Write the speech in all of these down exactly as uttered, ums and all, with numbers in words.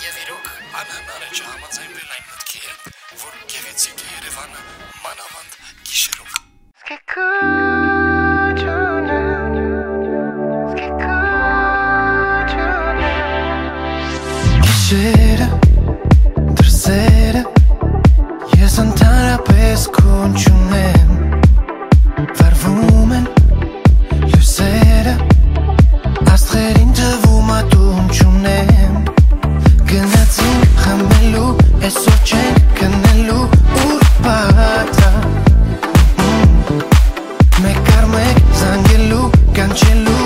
Եվ իրոք անհնար է չհամաձայնվել այն մտքի հետ, որ գեղեցիկ է Երևանը մանավանդ գիշերով։ Գիշերը, դրսերը, ես ընդհանրապես քուն չունեմ, վարվում են լույսերը, աստղերին թվում ա տուն չունեմ, գնացին խմելու, այսօր չենք գնելու, ուր պատա, մեկ առ մեկ զանգելու, կանչելու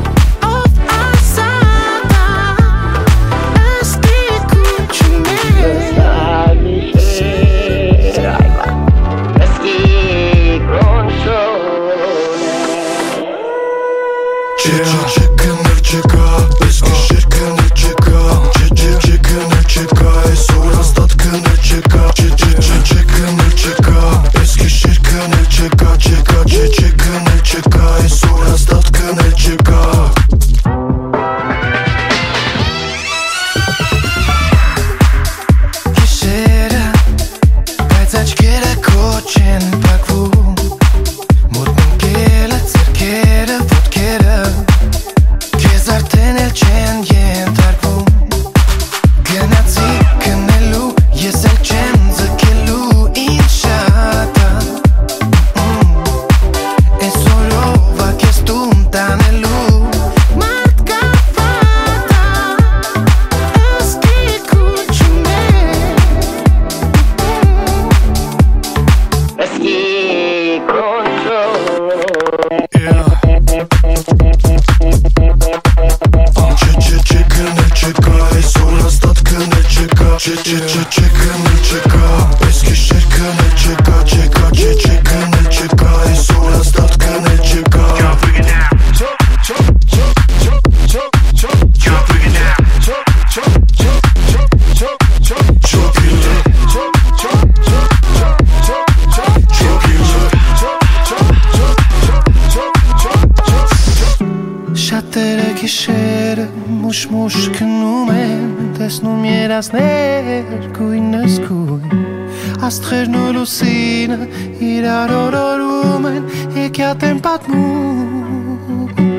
Գիշերը մուշ-մուշ քնում են, տեսնում երազներ գույնս գույն, աստղերն ու լուսինը իրար օրորում են, եկյատ են պատմում,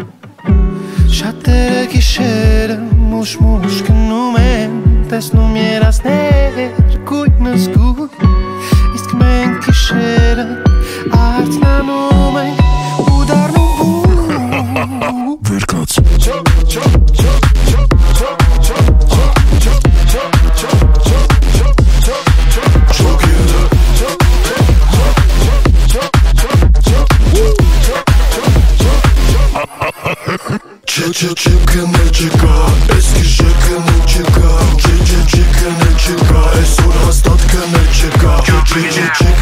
շատերը գիշերը մուշ-մուշ քնում են, տեսնում երազներ գույնս գույն, իսկ մենք գիշերը արթնանում ենք ու դառնում բու Վերկաց Չկնել չկա, ես գիշեր կնել չկա, չկնել չկա, այսօր հաստատ կնել չկա